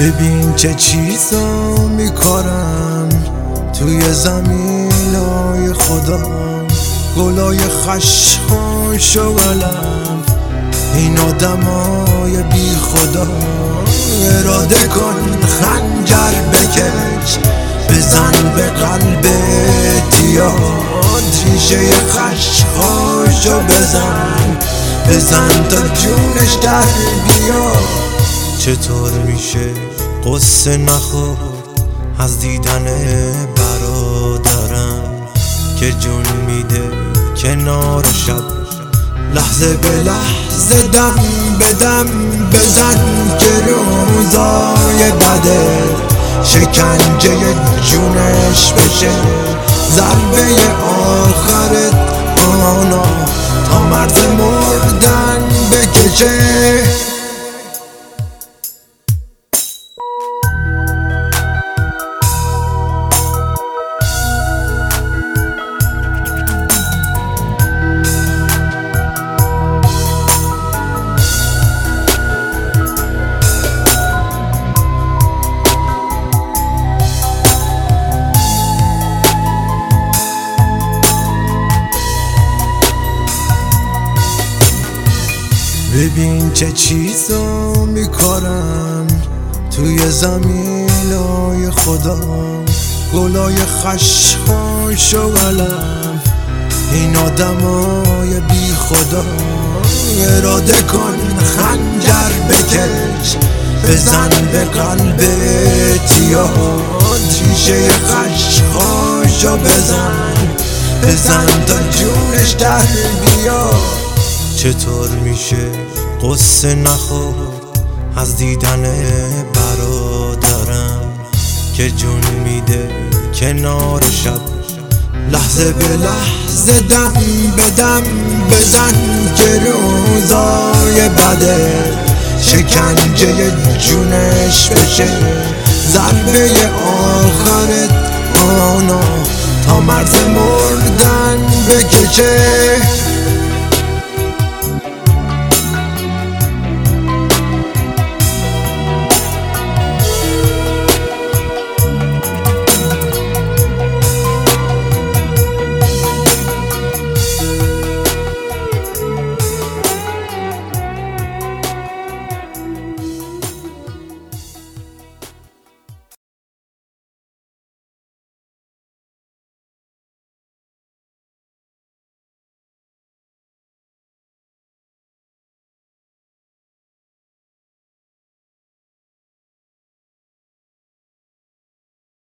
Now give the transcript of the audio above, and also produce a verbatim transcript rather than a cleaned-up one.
ببین چه چیزا میکارم توی زمینای خدا، گلای خشخاش و علم این آدمای بی خدا. اراده کن خنجر بکش، بزن به قلب تیاد، ریشه خشخاشو بزن بزن تا جونش در بیاد. چطور میشه قصه نخورد از دیدن برادرم که جون میده کنار شب، لحظه به لحظه دم به دم بزن که روزای بده شکنجه جونش بشه ضربه آخرت آنا تا مرز مردن بکشه. ببین چه چیزا میکارم توی زمینای خدا، گلای خشخاش و علم این آدمای بی خدا. اراده کن خنجر بکش، بزن به قلب تیاد، ریشه خشخاشو بزن بزن تا جونش در بیاد. چطور میشه قصه نخورد از دیدن برادرم که جون میده کنار شب، لحظه به لحظه دم به دم بزن که روزای بده شکنجه جونش بشه ضربه آخرت آنا تا مرز مردن بکشه.